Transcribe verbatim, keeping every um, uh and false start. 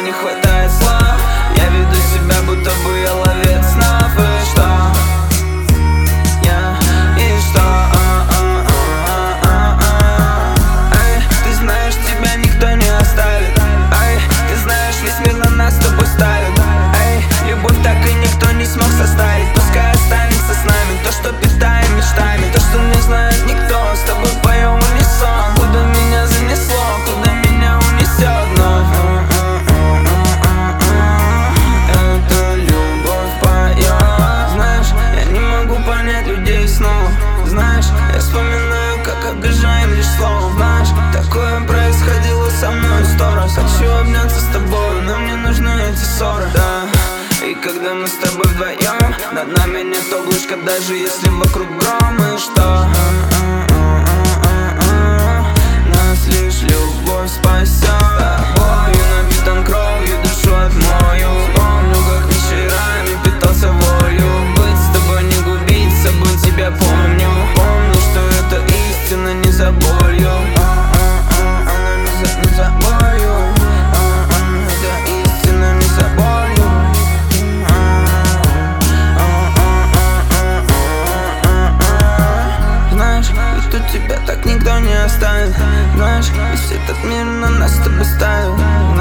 не хватает слов. Я веду себя, будто бы я ловец снов. И что? Я, и что? Эй, ты знаешь, тебя никто не оставит. Эй, ты знаешь, весь мир на нас с тобой ставит. Эй, любовь так и никто не смог составить. Пускай останется с нами то, что питаем мечтами, то, что не знает никто. С тобой поем унисон. Куда меня занесло, куда меня унесет вновь. Эта любовь поет. Знаешь, я не могу понять людей снова. Знаешь, я вспоминаю, как обижаем лишь словом. Знаешь, такое происходило со мной сто раз. Хочу обняться с тобой, но мне нужны эти ссоры. Да. И когда мы с тобой вдвоем, над нами нет облачка, даже если вокруг гром. И что? Нас лишь любовь спасет. Тобою напитан кровью, душу отмою. Помню, как вечерами питался волю. Быть с тобой, не губить, с собой тебя помню. Помню, что это истина, не за болью. Она не за, не за болью. Это истина, не за болью. Тебя так никто не оставит. Знаешь, весь этот мир на нас с тобой ставит.